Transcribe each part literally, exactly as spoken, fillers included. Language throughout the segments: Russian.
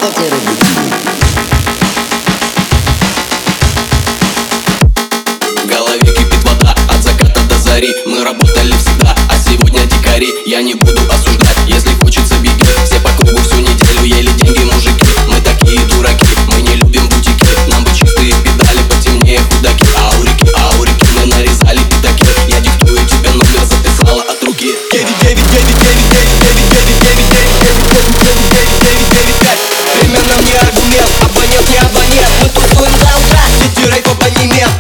В голове кипит вода от заката до зари. Мы работали всегда, а сегодня дикари. Я не буду осуждать, если хочется беги. Все по кругу всю неделю ели деньги, мужики. Мы такие дураки, мы не любим бутики. Нам бы чистые педали, потемнее худаки. А у реки, а у реки мы нарезали пятаки. Я диктую тебе номер, записала от руки. Девять, девять, девять, девять, девять, девять, девять, девять, девять, девять, девять, девять, девять, девять, пять. Время нам не аргумент, абонент не абонент. Мы тусуем до утра, сети рейв абонемент.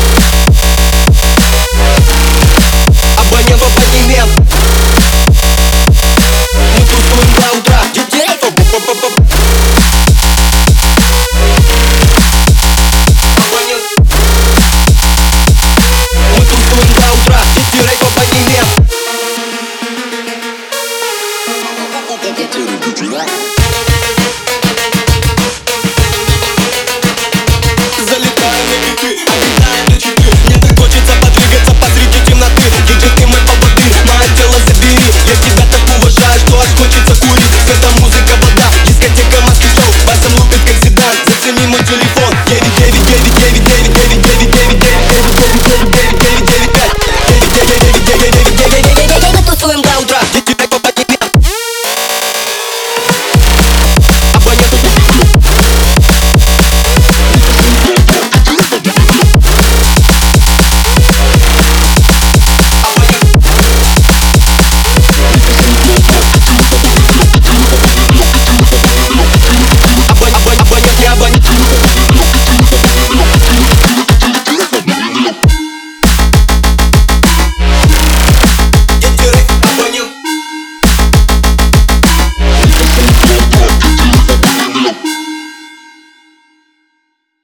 Абонент абонемент. Мы тусуем до утра, сети рейв абонемент. Мы тусуем до утра, сети рейв абонемент.